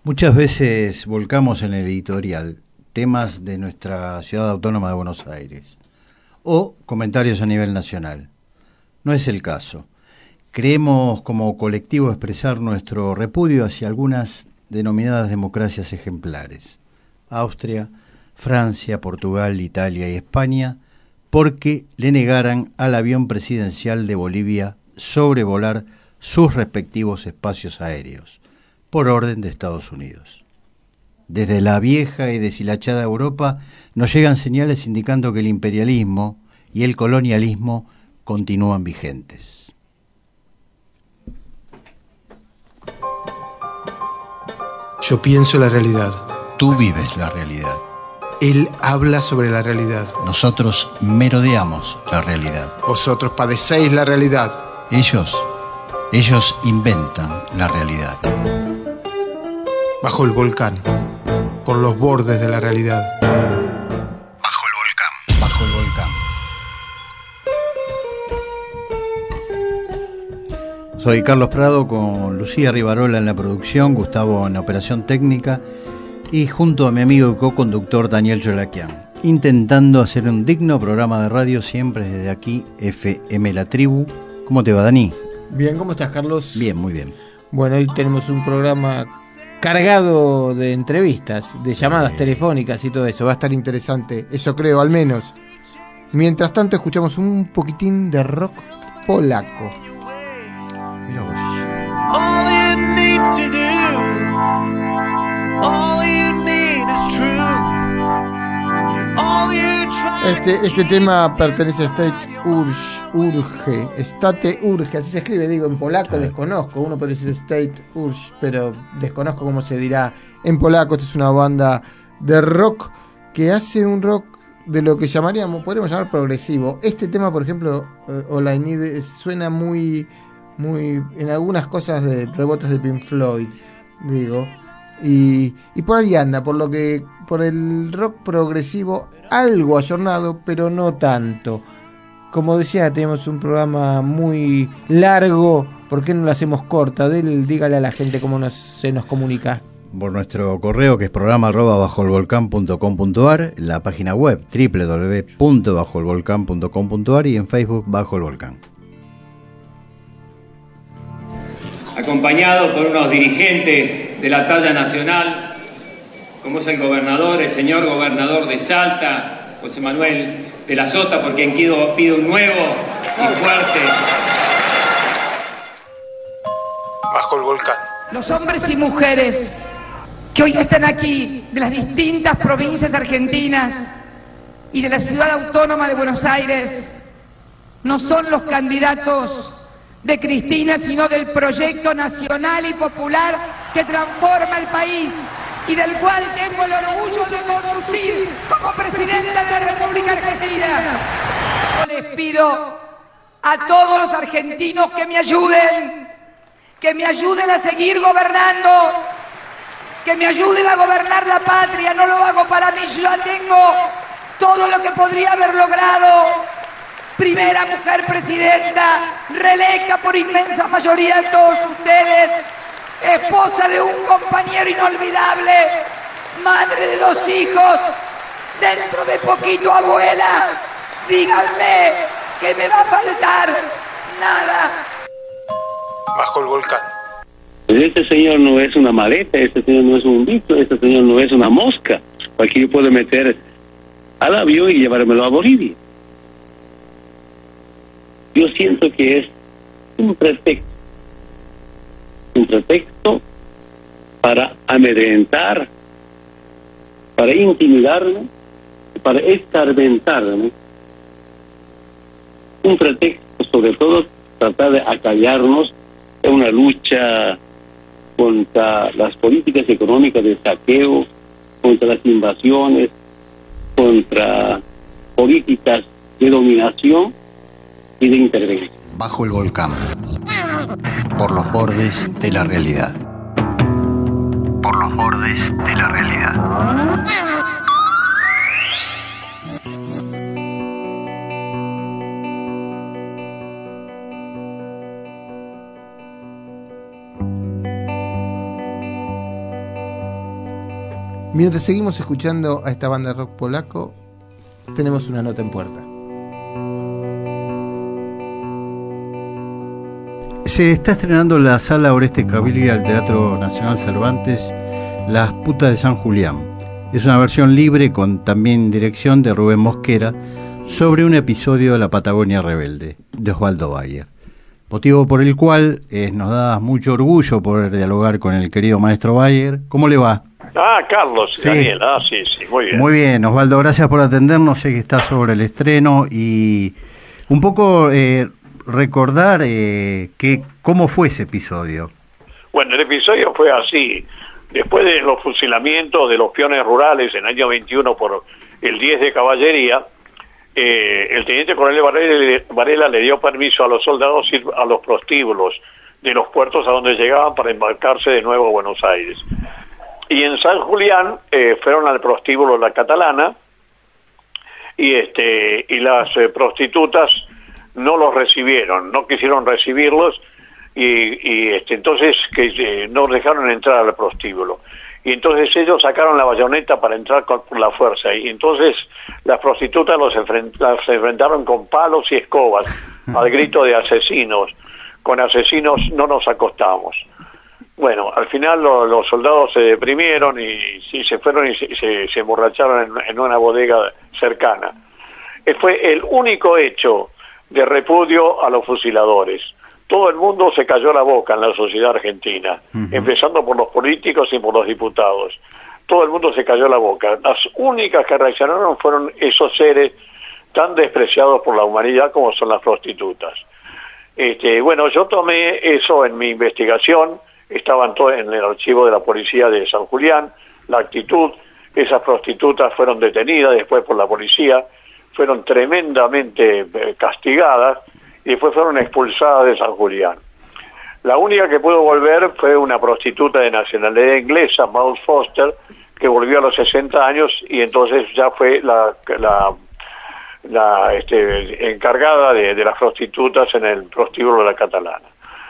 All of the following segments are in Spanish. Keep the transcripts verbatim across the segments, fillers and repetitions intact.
Muchas veces volcamos en el editorial temas de nuestra ciudad autónoma de Buenos Aires o comentarios a nivel nacional. No es el caso. Creemos como colectivo expresar nuestro repudio hacia algunas denominadas democracias ejemplares. Austria, Francia, Portugal, Italia y España, porque le negaran al avión presidencial de Bolivia sobrevolar sus respectivos espacios aéreos, por orden de Estados Unidos. Desde la vieja y deshilachada Europa nos llegan señales indicando que el imperialismo y el colonialismo continúan vigentes. Yo pienso la realidad. Tú vives la realidad. Él habla sobre la realidad. Nosotros merodeamos la realidad. Vosotros padecéis la realidad. Ellos, ellos inventan la realidad. Bajo el volcán, por los bordes de la realidad. Bajo el volcán. Bajo el volcán. Soy Carlos Prado con Lucía Rivarola en la producción, Gustavo en la operación técnica y junto a mi amigo y co-conductor Daniel Yolaquian, intentando hacer un digno programa de radio siempre desde aquí, F M La Tribu. ¿Cómo te va, Dani? Bien, ¿cómo estás, Carlos? Bien, muy bien. Bueno, hoy tenemos un programa cargado de entrevistas, de llamadas sí. telefónicas y todo eso. Va a estar interesante, eso creo, al menos. Mientras tanto, escuchamos un poquitín de rock polaco. Mira vos. All you need to do, all you need is true. All you try este, este tema pertenece a State Urge. Urge, State Urge, así se escribe, digo, en polaco desconozco, uno puede decir State Urge, pero desconozco cómo se dirá en polaco. Esta es una banda de rock que hace un rock de lo que llamaríamos, podríamos llamar progresivo. Este tema, por ejemplo, All I Need, suena muy, muy, en algunas cosas de rebotes de Pink Floyd, digo, y, y por ahí anda, por lo que, por el rock progresivo, algo ayornado, pero no tanto. Como decía, tenemos un programa muy largo. ¿Por qué no lo hacemos corta? Del, dígale a la gente cómo nos, se nos comunica. Por nuestro correo, que es programa arroba bajo el volcán punto com punto ar, la página web doble u doble u doble u punto bajo el volcán punto com punto ar y en Facebook Bajo el Volcán. Acompañado por unos dirigentes de la talla nacional, como es el gobernador, el señor gobernador de Salta, José Manuel de la Sota, por quien pido un nuevo y fuerte. Bajo el volcán. Los hombres y mujeres que hoy están aquí, de las distintas provincias argentinas y de la ciudad autónoma de Buenos Aires, no son los candidatos de Cristina, sino del proyecto nacional y popular que transforma el país y del cual tengo el orgullo de conducir como presidenta de la República Argentina. Yo les pido a todos los argentinos que me ayuden, que me ayuden a seguir gobernando, que me ayuden a gobernar la patria. No lo hago para mí, yo ya tengo todo lo que podría haber logrado. Primera mujer presidenta, reelecta por inmensa mayoría de todos ustedes. Esposa de un compañero inolvidable, madre de dos hijos, dentro de poquito abuela. Díganme que me va a faltar nada. Bajo el volcán. Este señor no es una maleta, este señor no es un bicho, este señor no es una mosca. Cualquiera puede meter al avión y llevármelo a Bolivia. Yo siento que es un pretexto. Un pretexto para amedrentar, para intimidarme, para escarmentarme. Un pretexto, sobre todo, tratar de acallarnos en una lucha contra las políticas económicas de saqueo, contra las invasiones, contra políticas de dominación y de intervención. Bajo el volcán. Por los bordes de la realidad. Por los bordes de la realidad. Mientras seguimos escuchando a esta banda de rock polaco, tenemos una nota en puerta. Se está estrenando en la Sala Oreste Caviglia del Teatro Nacional Cervantes Las Putas de San Julián. Es una versión libre con también dirección de Rubén Mosquera sobre un episodio de la Patagonia Rebelde de Osvaldo Bayer. Motivo por el cual eh, nos da mucho orgullo poder dialogar con el querido maestro Bayer. ¿Cómo le va? Ah, Carlos, Sí. Daniel, ah, sí, sí, muy bien. Muy bien, Osvaldo, gracias por atendernos. Sé que está sobre el estreno y un poco eh, recordar eh, que, cómo fue ese episodio. Bueno, el episodio fue así. Después de los fusilamientos de los peones rurales en el año veintiuno por el diez de Caballería, eh, el teniente coronel Varela, Varela le dio permiso a los soldados ir a los prostíbulos de los puertos a donde llegaban para embarcarse de nuevo a Buenos Aires. Y en San Julián eh, fueron al prostíbulo La Catalana y este y las eh, prostitutas no los recibieron, no quisieron recibirlos y, y este entonces que eh, no dejaron entrar al prostíbulo. Y entonces ellos sacaron la bayoneta para entrar con la fuerza y entonces las prostitutas los enfrent- las enfrentaron con palos y escobas al grito de asesinos. Con asesinos no nos acostamos. Bueno, al final lo, los soldados se deprimieron y, y se fueron y se, se, se emborracharon en, en una bodega cercana. Eh, fue el único hecho de repudio a los fusiladores. Todo el mundo se cayó la boca en la sociedad argentina, uh-huh. empezando por los políticos y por los diputados. Todo el mundo se cayó la boca. Las únicas que reaccionaron fueron esos seres tan despreciados por la humanidad como son las prostitutas. Este, bueno, yo tomé eso en mi investigación. Estaban todos en el archivo de la policía de San Julián, la actitud, esas prostitutas fueron detenidas después por la policía, fueron tremendamente castigadas y después fueron expulsadas de San Julián. La única que pudo volver fue una prostituta de nacionalidad inglesa, Maud Foster, que volvió a los sesenta años y entonces ya fue la, la, la este, encargada de, de las prostitutas en el prostíbulo de La Catalana.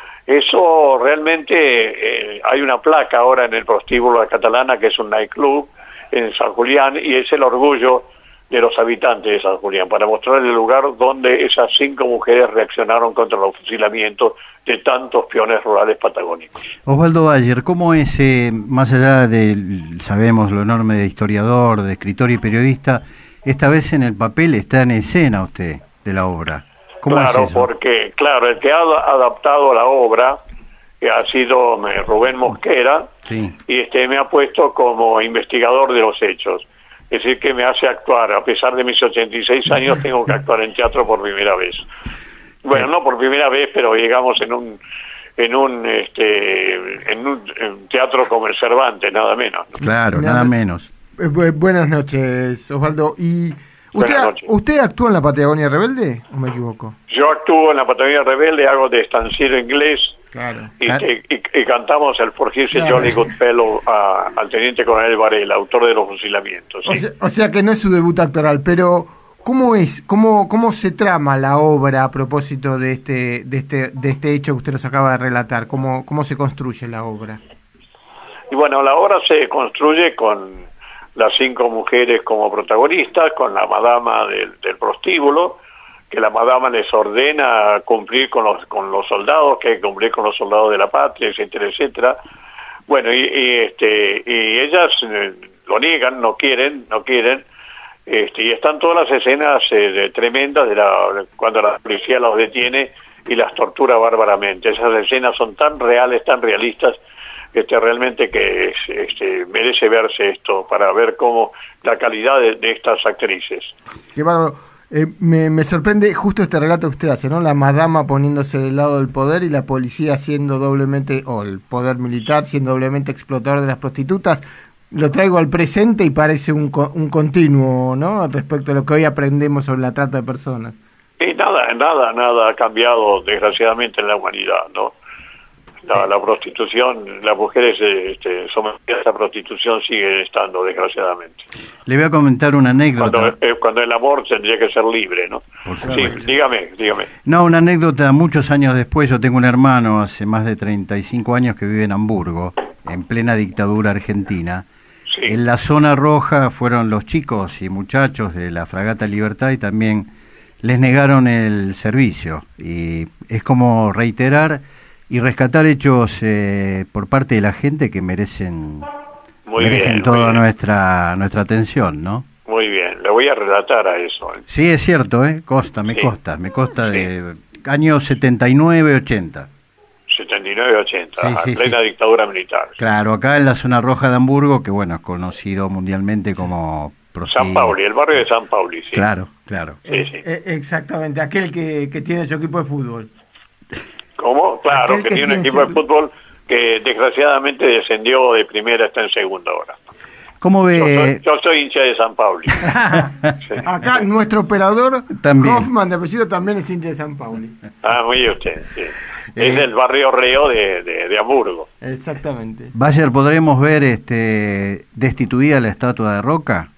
Eso realmente, eh, hay una placa ahora en el prostíbulo de La Catalana que es un nightclub en San Julián y es el orgullo de los habitantes de San Julián para mostrar el lugar donde esas cinco mujeres reaccionaron contra los fusilamientos de tantos peones rurales patagónicos. Osvaldo Bayer, ¿cómo es, eh, más allá de, sabemos lo enorme de historiador, de escritor y periodista, esta vez en el papel está en escena usted de la obra? Claro, porque, claro, el que ha adaptado la obra eh, ha sido eh, Rubén Mosquera, sí. y este me ha puesto como investigador de los hechos. Es decir, que me hace actuar, a pesar de mis ochenta y seis años, tengo que actuar en teatro por primera vez. Bueno, no por primera vez, pero llegamos en un en un este en un, en un teatro como el Cervantes, nada menos. Claro, nada, nada menos. Eh, bu- buenas noches, Osvaldo. ¿Y usted, usted actuó en la Patagonia Rebelde o me equivoco? Yo actúo en la Patagonia Rebelde, hago de estanciero inglés. Claro. Y, claro. y, y, y cantamos el For His claro. Jolly Goodfellow a, al teniente coronel Varela, autor de los fusilamientos. ¿Sí? O sea, o sea que no es su debut actoral, pero ¿cómo es, cómo, cómo se trama la obra a propósito de este, de este, de este hecho que usted nos acaba de relatar? ¿Cómo, cómo se construye la obra? Y bueno, la obra se construye con las cinco mujeres como protagonistas, con la madama del, del prostíbulo, que la madama les ordena cumplir con los con los soldados, que hay que cumplir con los soldados de la patria, etcétera, etcétera. Bueno, y, y este y ellas eh, lo niegan, no quieren, no quieren, este, y están todas las escenas eh, de, tremendas de la cuando la policía los detiene y las tortura bárbaramente. Esas escenas son tan reales, tan realistas, este realmente que este, merece verse esto para ver cómo la calidad de, de estas actrices. Qué bárbaro. Eh, me, me sorprende justo este relato que usted hace, ¿no? La madama poniéndose del lado del poder y la policía siendo doblemente, o el poder militar siendo doblemente explotador de las prostitutas. Lo traigo al presente y parece un, un continuo, ¿no? Respecto a lo que hoy aprendemos sobre la trata de personas. Y nada, nada, nada ha cambiado desgraciadamente en la humanidad, ¿no? La, la prostitución, las mujeres este, sometidas a esta prostitución siguen estando, desgraciadamente. Le voy a comentar una anécdota. Cuando, eh, cuando el amor tendría que ser libre, ¿no? Por sí, dígame, dígame. No, una anécdota, muchos años después, yo tengo un hermano, hace más de treinta y cinco años, que vive en Hamburgo, en plena dictadura argentina, Sí. En la zona roja fueron los chicos y muchachos de la Fragata Libertad y también les negaron el servicio. Y es como reiterar y rescatar hechos eh, por parte de la gente que merecen, Muy merecen bien, toda muy bien. nuestra nuestra atención, ¿no? Muy bien, le voy a relatar a eso. ¿eh? Sí, es cierto, ¿eh? Costa, me Sí. costa, me costa Sí. de años setenta y nueve, ochenta. setenta y nueve ochenta, Sí, a sí, plena sí. dictadura militar. Claro, acá en la zona roja de Hamburgo, que bueno, es conocido mundialmente como San Pauli, el barrio de San Pauli, sí. Claro, claro. Sí, sí. Eh, exactamente, aquel que, que tiene su equipo de fútbol. ¿Cómo? Claro, Aquel que, que tiene un tiene equipo su- de fútbol que desgraciadamente descendió de primera, está en segunda ahora. ¿Cómo Yo soy, ve? yo soy hincha de San Pauli. Sí. Acá nuestro operador También. Hoffman de apellido también es hincha de San Pauli. Ah, muy bien usted, sí. Eh. Es del barrio Reo de, de, de Hamburgo. Exactamente. Bayer, ¿podremos ver este destituida la estatua de Roca?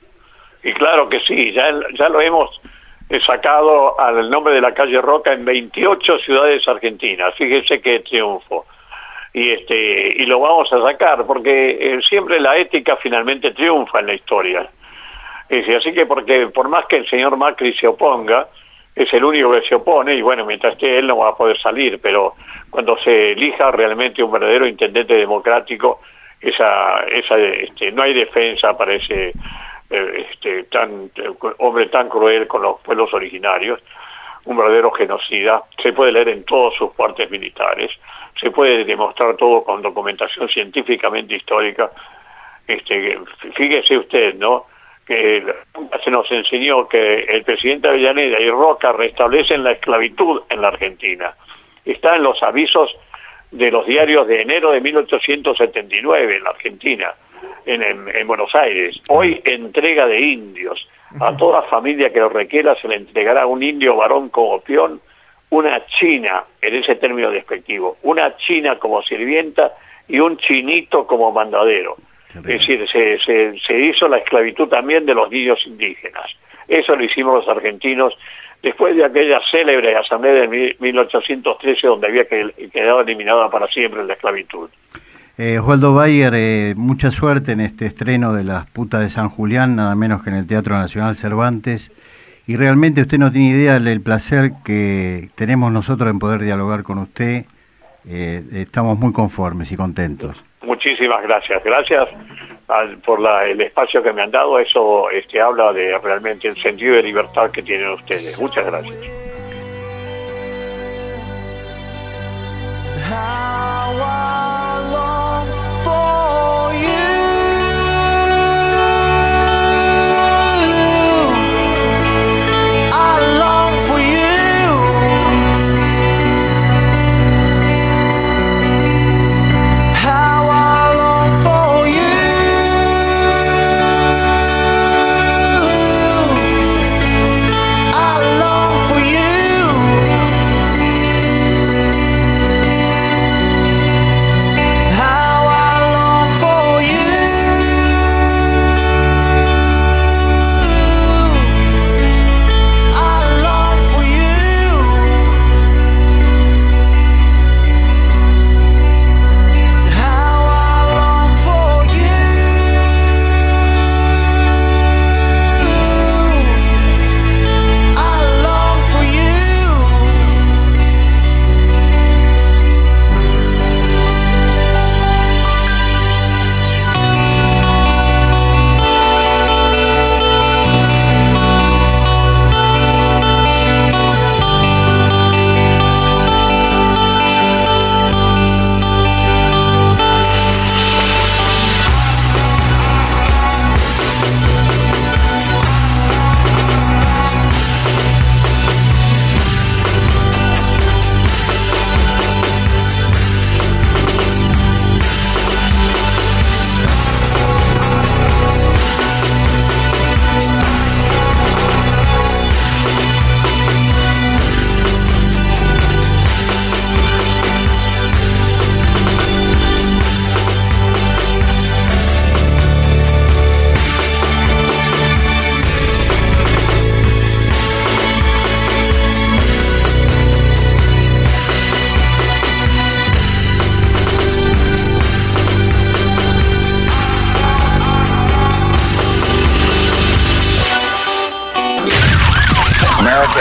Y claro que sí, ya, ya lo hemos eh, sacado al nombre de la calle Roca en veintiocho ciudades argentinas. Fíjese qué triunfo. Y este y lo vamos a sacar porque eh, siempre la ética finalmente triunfa en la historia. Es decir, así que porque por más que el señor Macri se oponga, es el único que se opone y bueno, mientras esté él no va a poder salir, pero cuando se elija realmente un verdadero intendente democrático, esa esa este, no hay defensa para ese eh, este tan eh, hombre tan cruel con los pueblos originarios, un verdadero genocida. Se puede leer en todos sus partes militares, se puede demostrar todo con documentación científicamente histórica. Este, fíjese usted, ¿no? Que se nos enseñó que el presidente Avellaneda y Roca restablecen la esclavitud en la Argentina. Está en los avisos de los diarios de enero de mil ochocientos setenta y nueve en la Argentina, en, en, en Buenos Aires. Hoy entrega de indios. A toda familia que lo requiera se le entregará un indio varón como peón, una china, en ese término despectivo, una china como sirvienta y un chinito como mandadero. Es decir, se, se, se hizo la esclavitud también de los niños indígenas. Eso lo hicimos los argentinos después de aquella célebre asamblea de mil ochocientos trece donde había quedado eliminada para siempre la esclavitud. Eh, Osvaldo Bayer, eh, mucha suerte en este estreno de Las Putas de San Julián, nada menos que en el Teatro Nacional Cervantes. Y realmente usted no tiene idea del placer que tenemos nosotros en poder dialogar con usted. Eh, estamos muy conformes y contentos. Muchísimas gracias. Gracias al, por la, el espacio que me han dado. Eso este, habla de realmente el sentido de libertad que tienen ustedes. Muchas gracias. How I long for you. I long for you. How I long for you. I long for you.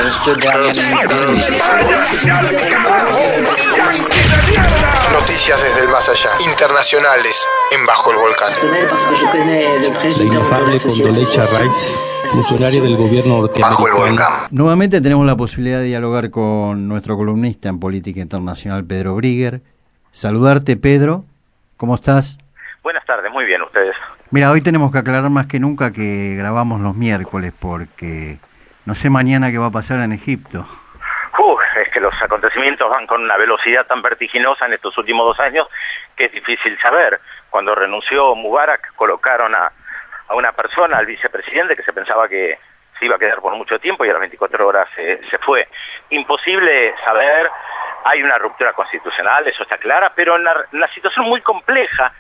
because it stood down the enemy enemies before. Noticias desde el más allá, internacionales en Bajo el Volcán. La inefable Condoleezza Rice, funcionaria del gobierno Bajo el norteamericano. Volcán. Nuevamente tenemos la posibilidad de dialogar con nuestro columnista en política internacional, Pedro Brigger. Saludarte, Pedro. ¿Cómo estás? Buenas tardes, muy bien, ¿ustedes? Mira, hoy tenemos que aclarar más que nunca que grabamos los miércoles porque no sé mañana qué va a pasar en Egipto. Uh, es que los acontecimientos van con una velocidad tan vertiginosa en estos últimos dos años que es difícil saber. Cuando renunció Mubarak, colocaron a, a una persona, al vicepresidente, que se pensaba que se iba a quedar por mucho tiempo y a las veinticuatro horas se, se fue. Imposible saber, hay una ruptura constitucional, eso está clara, pero en una, una situación muy compleja,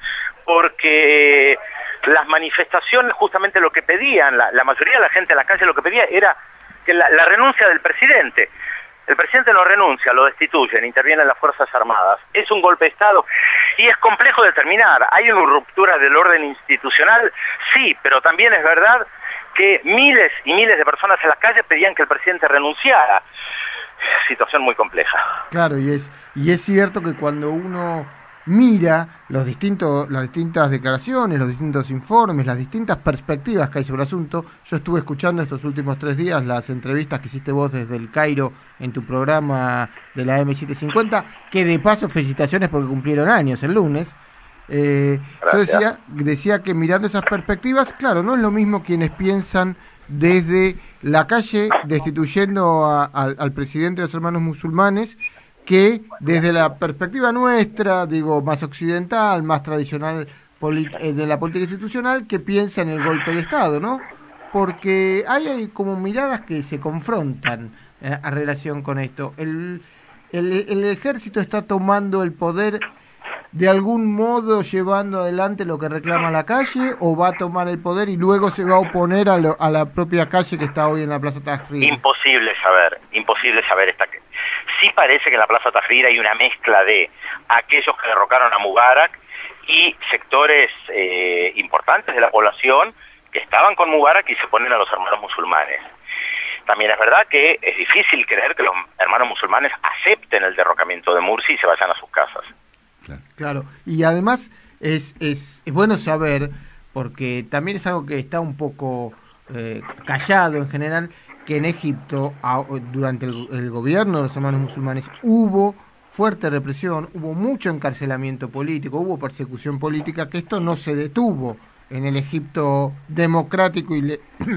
porque las manifestaciones, justamente lo que pedían, la, la mayoría de la gente en la calle lo que pedía era que la, la renuncia del presidente. El presidente no renuncia, lo destituyen, intervienen las Fuerzas Armadas. Es un golpe de Estado y es complejo determinar. ¿Hay una ruptura del orden institucional? Sí, pero también es verdad que miles y miles de personas en las calles pedían que el presidente renunciara. Situación muy compleja. Claro, y es y es cierto que cuando uno mira los distintos las distintas declaraciones, los distintos informes, las distintas perspectivas que hay sobre el asunto, yo estuve escuchando estos últimos tres días las entrevistas que hiciste vos desde el Cairo en tu programa de la eme setecientos cincuenta, que de paso felicitaciones porque cumplieron años el lunes. Eh, yo decía, decía que mirando esas perspectivas, claro, no es lo mismo quienes piensan desde la calle destituyendo a, a, al presidente de los hermanos musulmanes, que desde la perspectiva nuestra, digo, más occidental, más tradicional de la política institucional, que piensa en el golpe de Estado, ¿no? Porque hay, hay como miradas que se confrontan eh, a relación con esto. El, el, el ejército está tomando el poder de algún modo llevando adelante lo que reclama la calle, o va a tomar el poder y luego se va a oponer a, lo, a la propia calle que está hoy en la Plaza Tahrir. Imposible saber, imposible saber esta. Sí parece que en la Plaza Tahrir hay una mezcla de aquellos que derrocaron a Mubarak y sectores eh, importantes de la población que estaban con Mubarak y se ponen a los hermanos musulmanes. También es verdad que es difícil creer que los hermanos musulmanes acepten el derrocamiento de Mursi y se vayan a sus casas. Claro, claro. Y además es, es, es bueno saber, porque también es algo que está un poco eh, callado en general, que en Egipto, a, durante el, el gobierno de los hermanos musulmanes, hubo fuerte represión, hubo mucho encarcelamiento político, hubo persecución política, que esto no se detuvo en el Egipto democrático y, le,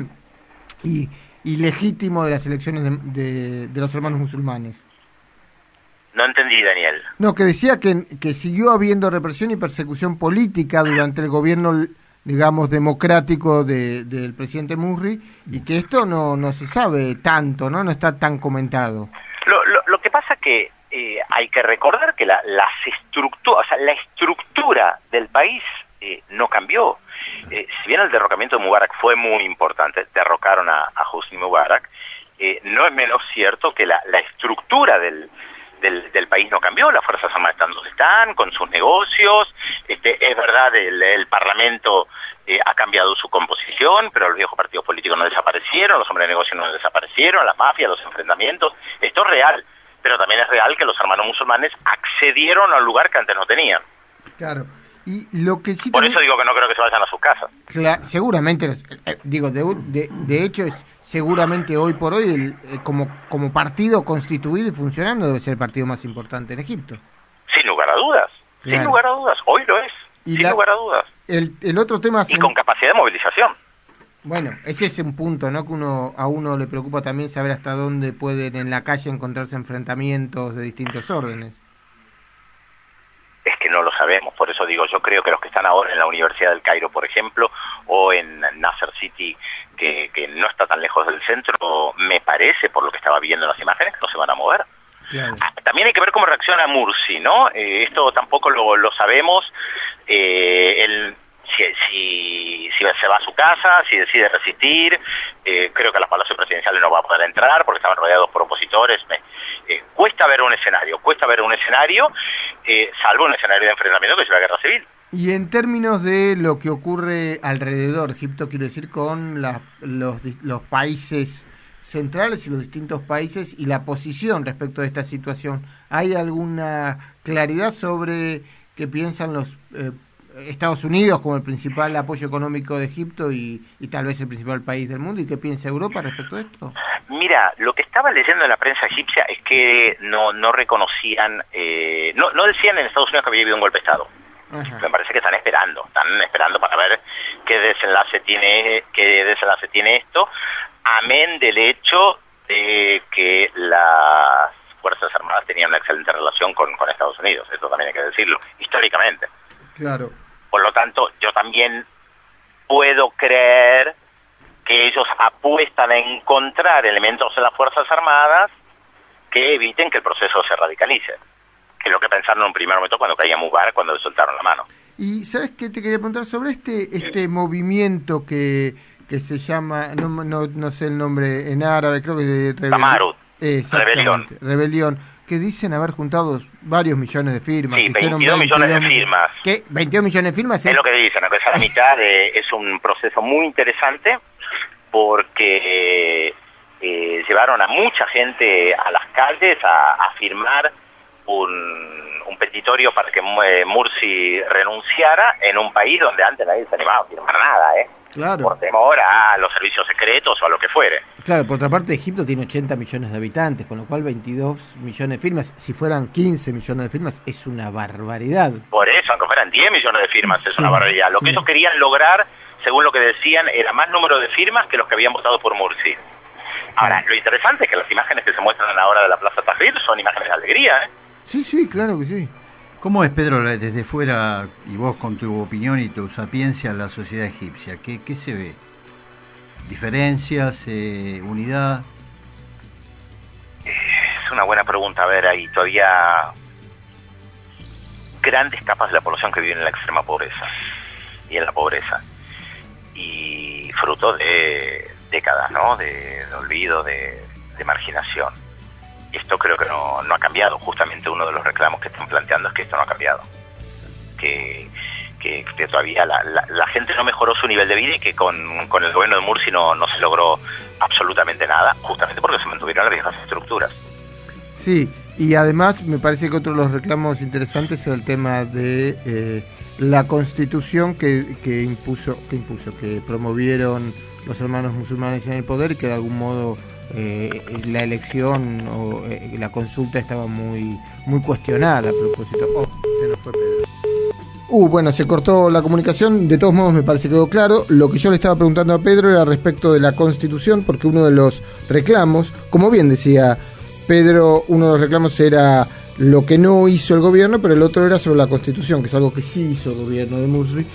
y, y legítimo de las elecciones de, de, de los hermanos musulmanes. No entendí, Daniel. No, que decía que, que siguió habiendo represión y persecución política durante el gobierno, digamos, democrático de, del presidente Mursi, y que esto no no se sabe tanto, ¿no? No está tan comentado. Lo, lo, lo que pasa que eh, hay que recordar que la, las estructuras, o sea, la estructura del país eh, no cambió. Eh, si bien el derrocamiento de Mubarak fue muy importante, derrocaron a, a Hosni Mubarak, eh, no es menos cierto que la, la estructura del Del, del país no cambió, las Fuerzas Armadas están donde están, con sus negocios, este, es verdad, el, el Parlamento eh, ha cambiado su composición, pero los viejos partidos políticos no desaparecieron, los hombres de negocio no desaparecieron, las mafias, los enfrentamientos, esto es real, pero también es real que los hermanos musulmanes accedieron a un lugar que antes no tenían. Claro. Y lo que sí Por también, eso digo que no creo que se vayan a sus casas. cla- seguramente, eh, digo, de, de, de hecho es seguramente hoy por hoy el, eh, como como partido constituido y funcionando debe ser el partido más importante en Egipto. Sin lugar a dudas, Claro. sin lugar a dudas, hoy lo es, Y sin la- lugar a dudas, El, el otro tema... y con capacidad de movilización. Bueno, ese es un punto, ¿no? Que uno a uno le preocupa también saber hasta dónde pueden en la calle encontrarse enfrentamientos de distintos órdenes. Es que no lo sabemos, por eso digo, yo creo que los que están ahora en la Universidad del Cairo, por ejemplo, o en Nasser City, que, que no está tan lejos del centro, me parece, por lo que estaba viendo en las imágenes, que no se van a mover. Claro. Ah, también hay que ver cómo reacciona Mursi, ¿no? Eh, esto tampoco lo, lo sabemos. Eh, él, si, si, si se va a su casa, si decide resistir, eh, creo que a los palacios presidenciales no va a poder entrar porque estaban rodeados por opositores. Me, eh, cuesta ver un escenario, cuesta ver un escenario, eh, salvo un escenario de enfrentamiento que es la guerra civil. Y en términos de lo que ocurre alrededor, Egipto, quiero decir, con la, los, los países centrales y los distintos países y la posición respecto de esta situación. ¿Hay alguna claridad sobre qué piensan los eh, Estados Unidos como el principal apoyo económico de Egipto y, y tal vez el principal país del mundo, y qué piensa Europa respecto de esto? Mira, lo que estaba leyendo en la prensa egipcia es que no no reconocían, eh, no, no decían en Estados Unidos que había habido un golpe de Estado. Ajá. Me parece que están esperando, están esperando para ver qué desenlace tiene, qué desenlace tiene esto, amén del hecho de que las Fuerzas Armadas tenían una excelente relación con, con Estados Unidos, eso también hay que decirlo, históricamente. Claro. Por lo tanto, yo también puedo creer que ellos apuestan a encontrar elementos en las Fuerzas Armadas que eviten que el proceso se radicalice, que es lo que pensaron en un primer momento cuando caía Mubarak, cuando le soltaron la mano. Y ¿sabes qué te quería preguntar sobre este este sí. movimiento que, que se llama, no, no no sé el nombre en árabe, creo que es de Tamarut, rebelión. Rebelión. Que dicen haber juntado varios millones de firmas. Sí, veintidós millones de firmas. ¿Qué? ¿veintidós millones de firmas? Es, es lo que dicen, que es a la mitad. De, es un proceso muy interesante porque eh, llevaron a mucha gente a las calles a, a firmar un, un petitorio para que eh, Mursi renunciara en un país donde antes nadie se animaba a firmar nada, ¿eh? Claro. Por temor a los servicios secretos o a lo que fuere. Claro, por otra parte Egipto tiene ochenta millones de habitantes, con lo cual veintidós millones de firmas, si fueran quince millones de firmas, es una barbaridad. Por eso, aunque fueran diez millones de firmas, sí, es una barbaridad. Lo sí. que ellos querían lograr, según lo que decían, era más número de firmas que los que habían votado por Mursi. Ahora, lo interesante es que las imágenes que se muestran ahora de la Plaza Tahrir son imágenes de alegría, ¿eh? Sí, sí, claro que sí. ¿Cómo es, Pedro, desde fuera, y vos con tu opinión y tu sapiencia, la sociedad egipcia? ¿Qué, qué se ve? ¿Diferencias? Eh, ¿Unidad? Es una buena pregunta. A ver, hay todavía grandes capas de la población que viven en la extrema pobreza y en la pobreza. Y fruto de décadas, ¿no? De, de olvido, de, de marginación. Esto creo que no, no ha cambiado. Justamente uno de los reclamos que están planteando es que esto no ha cambiado. Que, que, que todavía la, la, la gente no mejoró su nivel de vida y que con, con el gobierno de Mursi no, no se logró absolutamente nada, justamente porque se mantuvieron las viejas estructuras. Sí, y además me parece que otro de los reclamos interesantes es el tema de eh, la Constitución que, que impuso, que impuso, que promovieron los hermanos musulmanes en el poder y que de algún modo eh, la elección o eh, la consulta estaba muy muy cuestionada a propósito. Oh, se nos fue Pedro. Uh, bueno, se cortó la comunicación, de todos modos me parece que quedó claro. Lo que yo le estaba preguntando a Pedro era respecto de la Constitución, porque uno de los reclamos, como bien decía Pedro, uno de los reclamos era lo que no hizo el gobierno, pero el otro era sobre la Constitución, que es algo que sí hizo el gobierno de Mursi,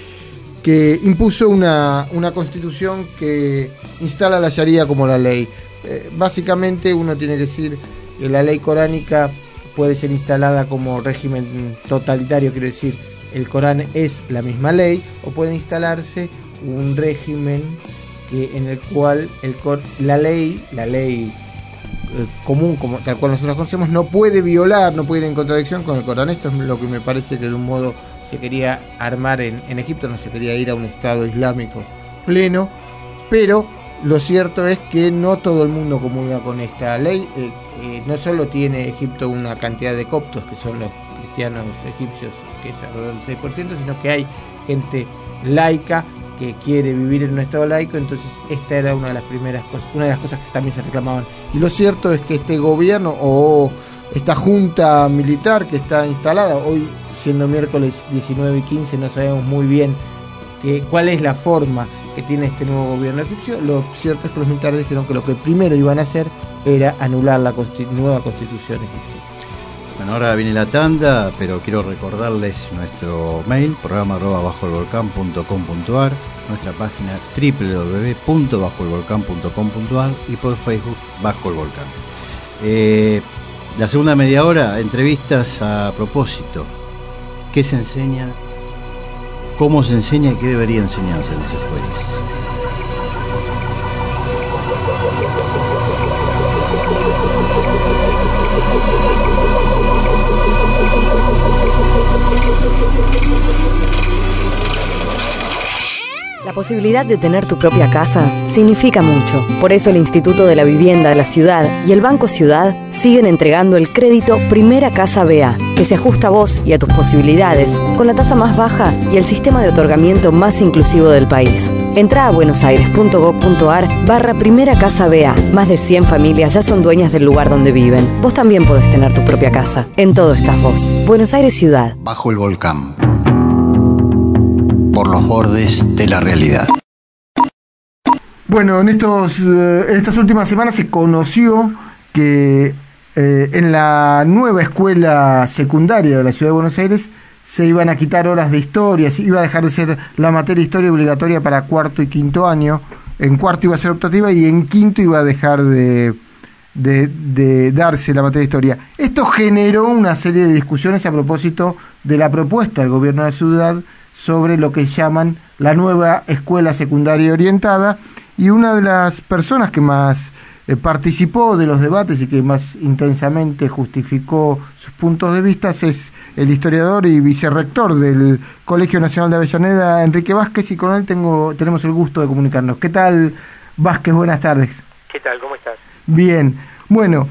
que impuso una, una Constitución que instala la Sharia como la ley. Eh, básicamente uno tiene que decir que la ley coránica puede ser instalada como régimen totalitario, quiero decir, el Corán es la misma ley, o puede instalarse un régimen que en el cual el cor, la ley, la ley eh, común, como tal cual nosotros conocemos, no puede violar, no puede ir en contradicción con el Corán. Esto es lo que me parece que de un modo se quería armar en, en Egipto, no se quería ir a un Estado islámico pleno, pero lo cierto es que no todo el mundo comulga con esta ley. Eh, eh, no solo tiene Egipto una cantidad de coptos, que son los cristianos egipcios, que es alrededor del seis por ciento, sino que hay gente laica que quiere vivir en un estado laico. Entonces esta era una de las primeras cosas, una de las cosas que también se reclamaban. Y lo cierto es que este gobierno o esta junta militar que está instalada hoy, siendo miércoles diecinueve y quince, no sabemos muy bien que, cuál es la forma que tiene este nuevo gobierno egipcio. Lo cierto es que los militares dijeron que lo que primero iban a hacer era anular la constitu- nueva constitución egipcia. Bueno, ahora viene la tanda, pero quiero recordarles nuestro mail, programa arroba bajo el volcán punto com punto ar, nuestra página doble u doble u doble u punto bajo el volcán punto com punto ar y por Facebook Bajo el Volcán. Eh, la segunda media hora, entrevistas a propósito. ¿Qué se enseña? ¿Cómo se enseña y qué debería enseñarse en las escuelas? La posibilidad de tener tu propia casa significa mucho. Por eso el Instituto de la Vivienda de la Ciudad y el Banco Ciudad siguen entregando el crédito Primera Casa B A, que se ajusta a vos y a tus posibilidades, con la tasa más baja y el sistema de otorgamiento más inclusivo del país. Entrá a buenosaires.gov.ar barra Primera Casa B A. Más de cien familias ya son dueñas del lugar donde viven. Vos también podés tener tu propia casa. En todo estás vos. Buenos Aires Ciudad. Bajo el volcán. Por los bordes de la realidad. Bueno, en, estos, eh, en estas últimas semanas se conoció que eh, en la nueva escuela secundaria de la Ciudad de Buenos Aires se iban a quitar horas de historia, se iba a dejar de ser la materia historia obligatoria para cuarto y quinto año. En cuarto iba a ser optativa y en quinto iba a dejar de, de, de darse la materia historia. Esto generó una serie de discusiones a propósito de la propuesta del gobierno de la ciudad sobre lo que llaman la nueva escuela secundaria orientada, y una de las personas que más eh, participó de los debates y que más intensamente justificó sus puntos de vista es el historiador y vicerrector del Colegio Nacional de Avellaneda, Enrique Vázquez, y con él tengo, tenemos el gusto de comunicarnos. ¿Qué tal, Vázquez? Buenas tardes. ¿Qué tal? ¿Cómo estás? Bien. Bueno,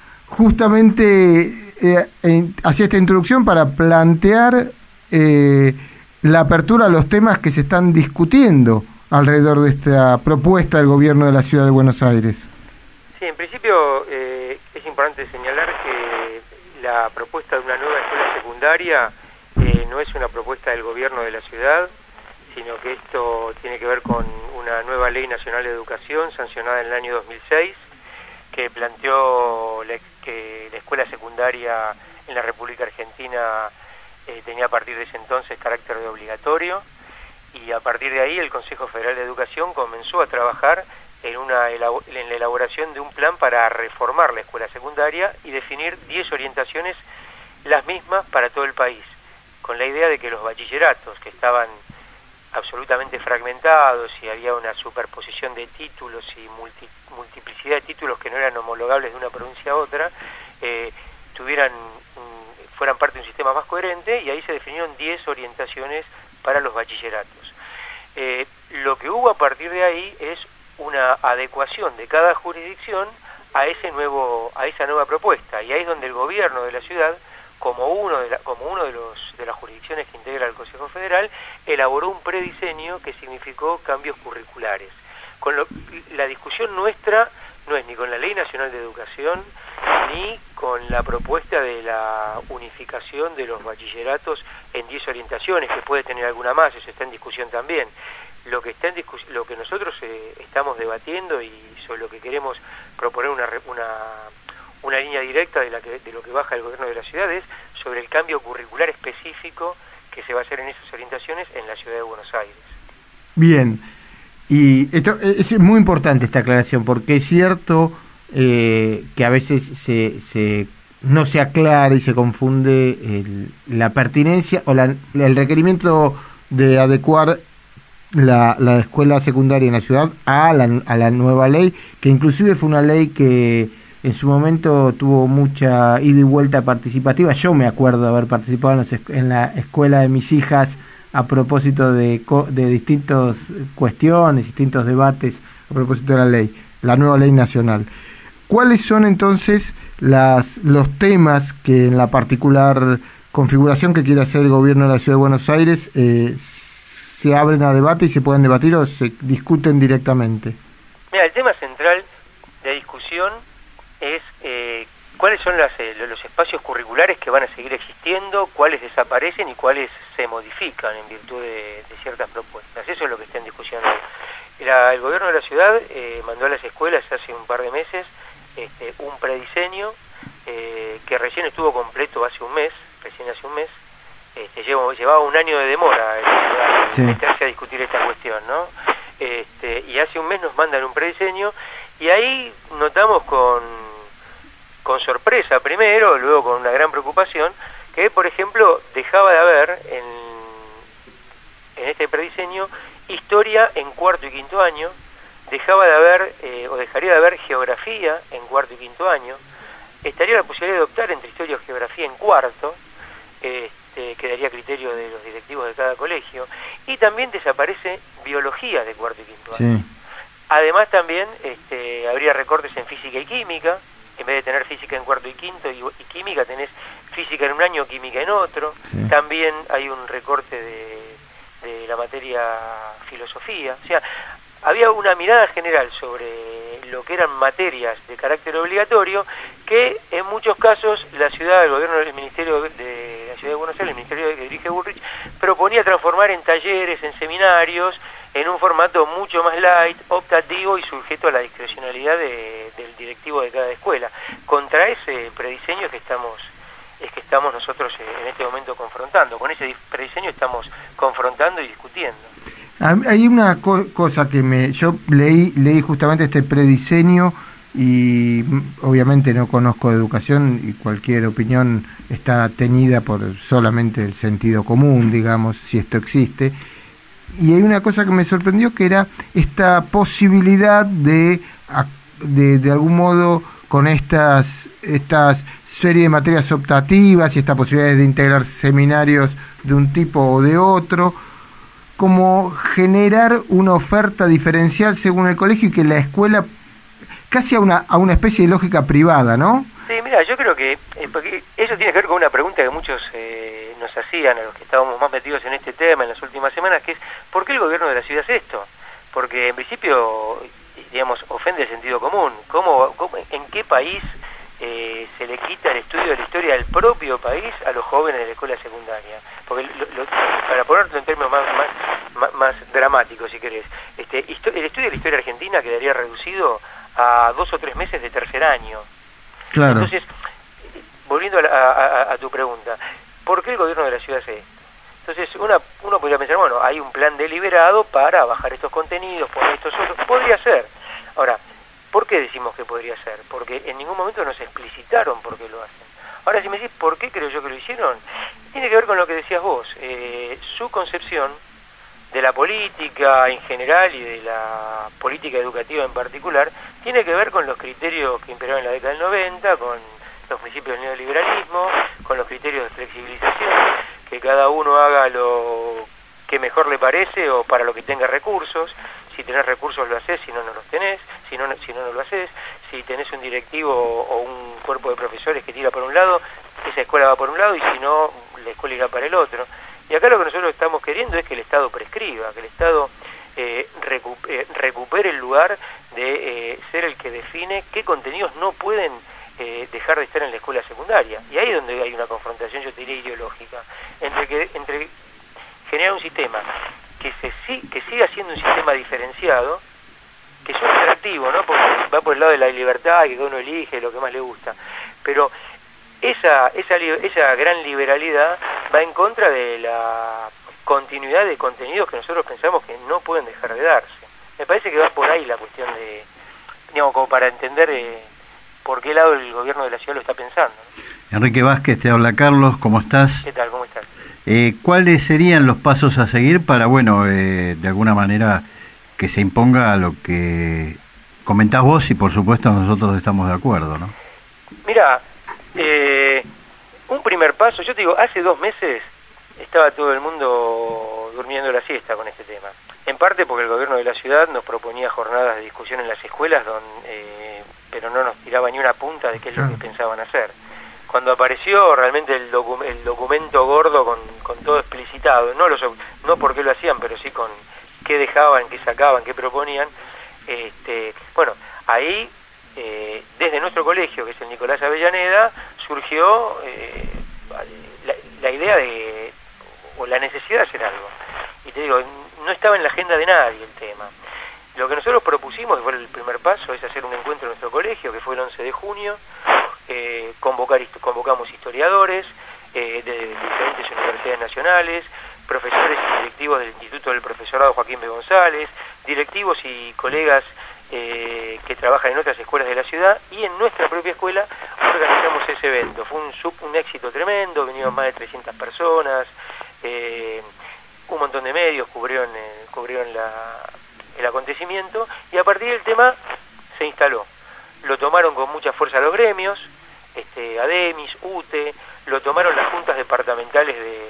justamente eh, eh, hacía esta introducción para plantear eh, la apertura a los temas que se están discutiendo alrededor de esta propuesta del gobierno de la Ciudad de Buenos Aires. Sí, en principio eh, es importante señalar que la propuesta de una nueva escuela secundaria eh, no es una propuesta del gobierno de la ciudad, sino que esto tiene que ver con una nueva Ley Nacional de Educación sancionada en el año dos mil seis, que planteó la, que la escuela secundaria en la República Argentina Eh, tenía a partir de ese entonces carácter de obligatorio, y a partir de ahí el Consejo Federal de Educación comenzó a trabajar en, una en la elaboración de un plan para reformar la escuela secundaria y definir diez orientaciones, las mismas para todo el país, con la idea de que los bachilleratos, que estaban absolutamente fragmentados y había una superposición de títulos y multi, multiplicidad de títulos que no eran homologables de una provincia a otra, eh, tuvieran fueran parte de un sistema más coherente, y ahí se definieron diez orientaciones para los bachilleratos. Eh, lo que hubo a partir de ahí es una adecuación de cada jurisdicción a ese nuevo, a esa nueva propuesta, y ahí es donde el gobierno de la ciudad, como uno de la, como uno de los de las jurisdicciones que integra el Consejo Federal, elaboró un prediseño que significó cambios curriculares. Con lo, la discusión nuestra no es ni con la Ley Nacional de Educación ni con la propuesta de la unificación de los bachilleratos en diez orientaciones, que puede tener alguna más, eso está en discusión también. Lo que está en discus- lo que nosotros eh, estamos debatiendo y sobre lo que queremos proponer una, una, una línea directa de, la que, de lo que baja el gobierno de la ciudad es sobre el cambio curricular específico que se va a hacer en esas orientaciones en la ciudad de Buenos Aires. Bien, y esto es muy importante esta aclaración, porque es cierto eh, que a veces se, se no se aclara y se confunde el, la pertinencia o la, el requerimiento de adecuar la, la escuela secundaria en la ciudad a la, a la nueva ley, que inclusive fue una ley que en su momento tuvo mucha ida y vuelta participativa. Yo me acuerdo de haber participado en, los, en la escuela de mis hijas a propósito de, de distintas cuestiones, distintos debates a propósito de la ley, la nueva ley nacional. ¿Cuáles son entonces las, los temas que en la particular configuración que quiere hacer el gobierno de la Ciudad de Buenos Aires eh, se abren a debate y se pueden debatir o se discuten directamente? Mira, el tema central de discusión es eh, cuáles son las, eh, los espacios curriculares que van a seguir existiendo, cuáles desaparecen y cuáles se modifican en virtud de, de ciertas propuestas. Eso es lo que está en discusión hoy. La, el gobierno de la ciudad eh, mandó a las escuelas hace un par de meses este, un prediseño eh, que recién estuvo completo hace un mes, recién hace un mes, este, llevaba, llevaba un año de demora en sí. meterse a discutir esta cuestión, ¿no? Este, y hace un mes nos mandan un prediseño, y ahí notamos con, con sorpresa primero, luego con una gran preocupación, que por ejemplo dejaba de haber en, en este prediseño historia en cuarto y quinto año, dejaba de haber eh, o dejaría de haber geografía en cuarto y quinto año, estaría la posibilidad de optar entre historia o geografía en cuarto, este, este, quedaría a criterio de los directivos de cada colegio, y también desaparece biología de cuarto y quinto año. Sí. Además también este, habría recortes en física y química, en vez de tener física en cuarto y quinto y, y química tenés física en un año, química en otro. Sí. También hay un recorte de, de la materia filosofía. O sea, había una mirada general sobre lo que eran materias de carácter obligatorio que en muchos casos la ciudad, el gobierno del Ministerio de la Ciudad de Buenos Aires, el Ministerio que dirige Bullrich, proponía transformar en talleres, en seminarios, en un formato mucho más light, optativo y sujeto a la discrecionalidad de, del directivo de cada escuela. Contra ese prediseño es que estamos es que estamos nosotros en este momento confrontando. Con ese prediseño estamos confrontando y discutiendo. Hay una co cosa que me yo leí leí justamente este prediseño y obviamente no conozco de educación y cualquier opinión está teñida por solamente el sentido común, digamos, si esto existe. Y hay una cosa que me sorprendió, que era esta posibilidad de, de, de algún modo, con estas, estas serie de materias optativas y estas posibilidades de integrar seminarios de un tipo o de otro, como generar una oferta diferencial según el colegio y que la escuela, casi a una, a una especie de lógica privada, ¿no? Sí, mira, yo creo que eh, porque eso tiene que ver con una pregunta que muchos eh, nos hacían a los que estábamos más metidos en este tema en las últimas semanas, que es ¿por qué el gobierno de la ciudad hace esto? Porque en principio, digamos, ofende el sentido común. ¿Cómo, cómo en qué país eh, se le quita el estudio de la historia del propio país a los jóvenes de la escuela secundaria? Porque lo, lo, para ponerte en términos más, más, más, más dramáticos, si querés, este, el estudio de la historia argentina quedaría reducido a dos o tres meses de tercer año. Claro. Entonces, volviendo a, la, a, a tu pregunta, ¿por qué el gobierno de la ciudad hace esto? Entonces, una, uno podría pensar, bueno, hay un plan deliberado para bajar estos contenidos, poner estos otros. Podría ser. Ahora, ¿por qué decimos que podría ser? Porque en ningún momento nos explicitaron por qué lo hacen. Ahora, si me decís por qué creo yo que lo hicieron, tiene que ver con lo que decías vos. Eh, su concepción de la política en general y de la política educativa en particular, tiene que ver con los criterios que imperaban en la década del noventa, con los principios del neoliberalismo, con los criterios de flexibilización, que cada uno haga lo que mejor le parece o para lo que tenga recursos. Si tenés recursos lo haces, si no, no los tenés, si no, si no, no lo haces. Si tenés un directivo o un cuerpo de profesores que tira por un lado, esa escuela va por un lado y si no, la escuela irá para el otro. Y acá lo que nosotros estamos queriendo es que el Estado prescriba, que el Estado eh, recu eh, recupere el lugar de eh, ser el que define qué contenidos no pueden eh, dejar de estar en la escuela secundaria. Y ahí es donde hay una confrontación, yo te diría, ideológica, entre que entre generar un sistema que se sí, que siga siendo un sistema diferenciado, que es un atractivo, ¿no? Porque va por el lado de la libertad, que uno elige lo que más le gusta, pero esa esa esa gran liberalidad va en contra de la continuidad de contenidos que nosotros pensamos que no pueden dejar de darse. Me parece que va por ahí la cuestión de, digamos, como para entender eh, por qué lado el gobierno de la ciudad lo está pensando, ¿no? Enrique Vázquez, te habla Carlos, ¿cómo estás? ¿Qué tal? ¿Cómo estás? Eh, ¿Cuáles serían los pasos a seguir para, bueno, eh, de alguna manera que se imponga lo que comentás vos y por supuesto nosotros estamos de acuerdo, ¿no? Mira, eh, un primer paso, yo te digo, hace dos meses estaba todo el mundo durmiendo la siesta con este tema. En parte porque el gobierno de la ciudad nos proponía jornadas de discusión en las escuelas, donde, eh, pero no nos tiraba ni una punta de qué es lo que pensaban hacer. Cuando apareció realmente el, docu el documento gordo con, con todo explicitado, no, los, no por qué lo hacían, pero sí con qué dejaban, qué sacaban, qué proponían, este, bueno, ahí, eh, desde nuestro colegio, que es el Nicolás Avellaneda, surgió eh, la, la idea de, o la necesidad de hacer algo. Y te digo, no estaba en la agenda de nadie el tema. Lo que nosotros propusimos, que fue el primer paso, es hacer un encuentro en nuestro colegio, que fue el once de junio, eh, convocar, convocamos historiadores eh, de diferentes universidades nacionales, profesores y directivos del Instituto del Profesorado Joaquín B. González, directivos y colegas eh, que trabajan en otras escuelas de la ciudad, y en nuestra propia escuela organizamos ese evento. Fue un, sub, un éxito tremendo, vinieron más de trescientas personas, eh, un montón de medios cubrieron, eh, cubrieron la, el acontecimiento, y a partir del tema se instaló. Lo tomaron con mucha fuerza los gremios, este, ADEMIS, U T E, lo tomaron las juntas departamentales de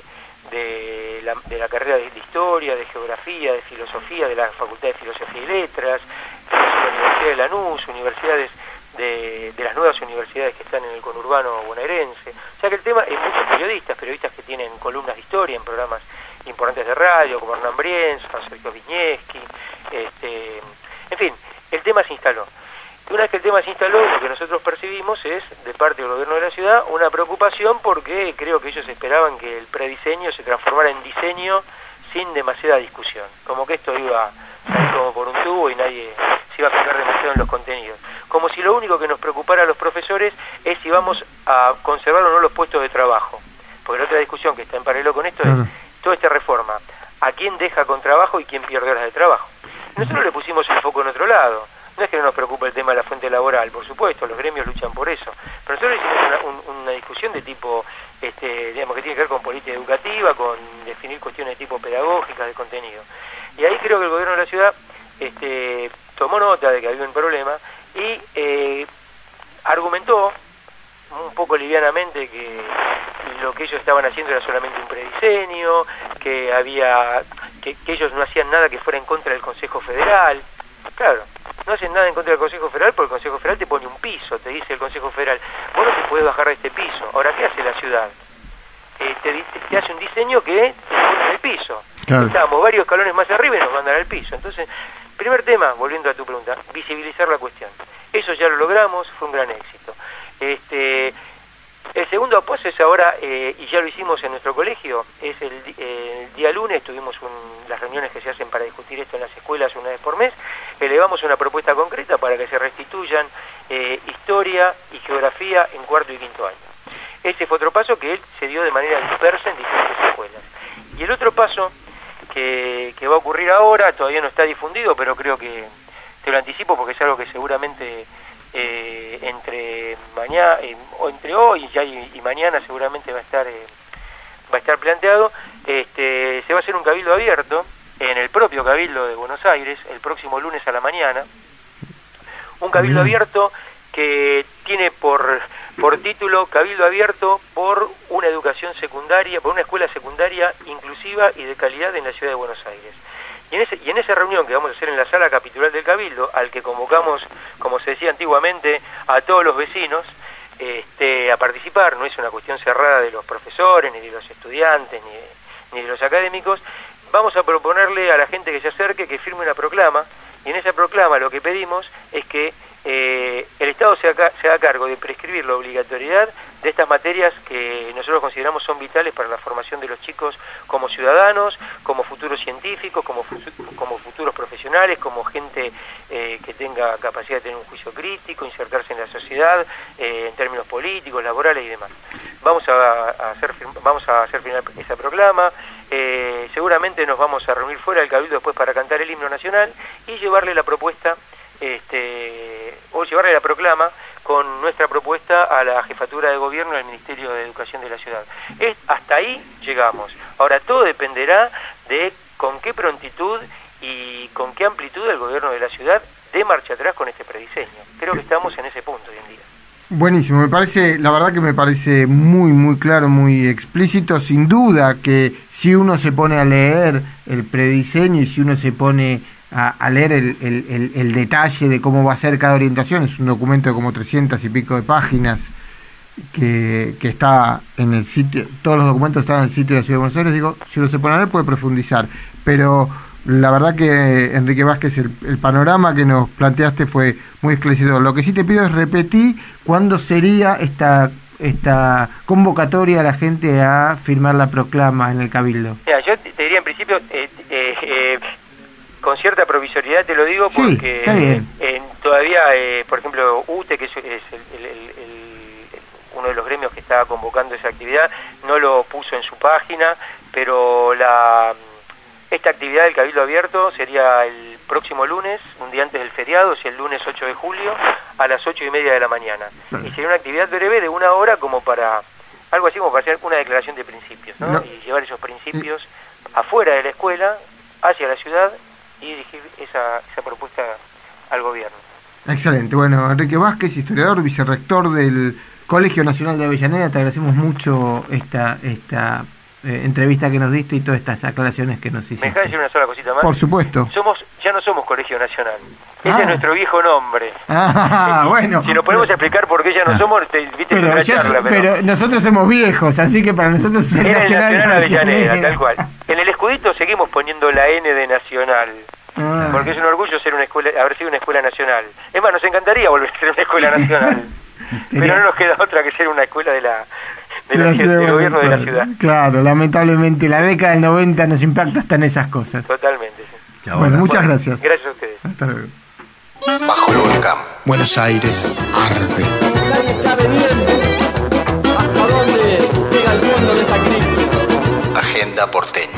de la, de la carrera de, de Historia, de Geografía, de Filosofía, de la Facultad de Filosofía y Letras, de la Universidad de Lanús, universidades de, de las nuevas universidades que están en el conurbano bonaerense. O sea que el tema es muchos periodistas, periodistas que tienen columnas de historia en programas importantes de radio, como Hernán Brienza, Sergio Wisniewski, este, en fin, el tema se instaló. Y una vez que el tema se instaló, lo que nosotros percibimos es, de parte del gobierno de la ciudad, una preocupación porque creo que ellos esperaban que el prediseño se transformara en diseño sin demasiada discusión, como que esto iba a salir como por un tubo y nadie se iba a fijar demasiado en los contenidos. Como si lo único que nos preocupara a los profesores es si vamos a conservar o no los puestos de trabajo. Porque la otra discusión que está en paralelo con esto es toda esta reforma, ¿a quién deja con trabajo y quién pierde horas de trabajo? Nosotros le pusimos el foco en otro lado. No es que no nos preocupe el tema de la fuente laboral, por supuesto, los gremios luchan por eso. Pero nosotros hicimos una, un, una discusión de tipo, este, digamos, que tiene que ver con política educativa, con definir cuestiones de tipo pedagógicas, de contenido. Y ahí creo que el gobierno de la ciudad este, tomó nota de que había un problema y eh, argumentó un poco livianamente que lo que ellos estaban haciendo era solamente un prediseño, que había que, que ellos no hacían nada que fuera en contra del Consejo Federal. Claro, no hacen nada en contra del Consejo Federal porque el Consejo Federal te pone un piso, te dice el Consejo Federal, vos no te podés bajar de este piso. Ahora, ¿qué hace la ciudad? Eh, te, te hace un diseño que te pone en el piso. Claro. Estamos varios escalones más arriba y nos mandan al piso. Entonces, primer tema, volviendo a tu pregunta, visibilizar la cuestión. Eso ya lo logramos, fue un gran éxito. Este, el segundo paso es ahora, eh, y ya lo hicimos en nuestro colegio, es el, eh, el día lunes, tuvimos un, las reuniones que se hacen para discutir esto en las escuelas una vez por mes, elevamos una propuesta concreta para que se restituyan eh, historia y geografía en cuarto y quinto año. Ese fue otro paso que se dio de manera dispersa en diferentes escuelas. Y el otro paso que, que va a ocurrir ahora, todavía no está difundido, pero creo que te lo anticipo porque es algo que seguramente eh, entre mañana eh, o entre hoy ya y, y mañana seguramente va a estar eh, va a estar planteado. Este, se va a hacer un cabildo abierto en el propio Cabildo de Buenos Aires el próximo lunes a la mañana. Un cabildo abierto que tiene por por título Cabildo Abierto por una educación secundaria, por una escuela secundaria inclusiva y de calidad en la ciudad de Buenos Aires. Y en, ese, y en esa reunión que vamos a hacer en la sala capitular del Cabildo, al que convocamos, como se decía antiguamente, a todos los vecinos este, a participar, no es una cuestión cerrada de los profesores, ni de los estudiantes, ni de, ni de los académicos, vamos a proponerle a la gente que se acerque que firme una proclama, y en esa proclama lo que pedimos es que eh, el Estado se haga, se haga cargo de prescribir la obligatoriedad de estas materias que nosotros consideramos son vitales para la formación de los chicos como ciudadanos, como futuros científicos, como, fu como futuros profesionales, como gente eh, que tenga capacidad de tener un juicio crítico, insertarse en la sociedad eh, en términos políticos, laborales y demás. Vamos a, a hacer vamos a hacer final esa proclama, eh, seguramente nos vamos a reunir fuera del Cabildo después para cantar el himno nacional y llevarle la propuesta este, o llevarle la proclama con nuestra propuesta a la Jefatura de Gobierno del Ministerio de Educación de la ciudad. Es, hasta ahí llegamos. Ahora todo dependerá de con qué prontitud y con qué amplitud el Gobierno de la ciudad dé marcha atrás con este prediseño. Creo que estamos en ese punto hoy en día. Buenísimo, me parece, la verdad que me parece muy, muy claro, muy explícito. Sin duda que si uno se pone a leer el prediseño y si uno se pone a, a leer el, el, el, el detalle de cómo va a ser cada orientación, es un documento de como trescientas y pico de páginas que, que está en el sitio, todos los documentos están en el sitio de la Ciudad de Buenos Aires. Digo, si uno se pone a leer puede profundizar, pero la verdad que Enrique Vázquez, el, el panorama que nos planteaste fue muy esclarecedor. Lo que sí te pido es repetir cuándo sería esta esta convocatoria a la gente a firmar la proclama en el Cabildo. Mira, yo te, te diría en principio, eh, eh, eh, con cierta provisoriedad te lo digo, sí, porque eh, eh, todavía, eh, por ejemplo, U T E, que es, es el, el, el, el, uno de los gremios que está convocando esa actividad, no lo puso en su página, pero la esta actividad del Cabildo Abierto sería el próximo lunes, un día antes del feriado, si el lunes ocho de julio, a las ocho y media de la mañana. Y sería una actividad breve de una hora como para, algo así como para hacer una declaración de principios, ¿no? No. Y llevar esos principios afuera de la escuela, hacia la ciudad, y dirigir esa, esa propuesta al gobierno. Excelente. Bueno, Enrique Vázquez, historiador, vicerrector del Colegio Nacional de Avellaneda, te agradecemos mucho esta esta eh, entrevista que nos diste y todas estas aclaraciones que nos hiciste. ¿Me dejas decir una sola cosita más? Por supuesto. Somos, ya no somos Colegio Nacional. Ese Ah. es nuestro viejo nombre. Ah, bueno. Si nos podemos explicar por qué ya no Ah. somos, te, viste, Pero, es una ya charla, so- pero nosotros somos viejos, así que para nosotros es Era el Nacional. Nacional Avellaneda, Avellaneda. tal cual. En el escudito seguimos poniendo la N de Nacional. Ah. Porque es un orgullo ser una escuela, haber sido una escuela nacional. Es más, nos encantaría volver a ser una escuela nacional. Pero no nos queda otra que ser una escuela de la, de De la la ciudad, ciudad de del gobierno de la Buenos ciudad. Aires. Claro, lamentablemente la década del noventa nos impacta hasta en esas cosas. Totalmente. Sí. Bueno, muchas gracias. Gracias a ustedes. Hasta luego. Bajo el volcán. Buenos Aires arde. Nadie sabe bien hasta dónde llega el fondo de esta crisis. Agenda porteña.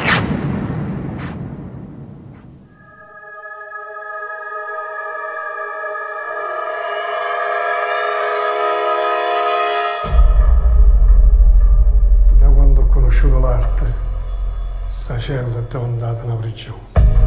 Da quando ho conosciuto l'arte, sta cella è andata una prigione.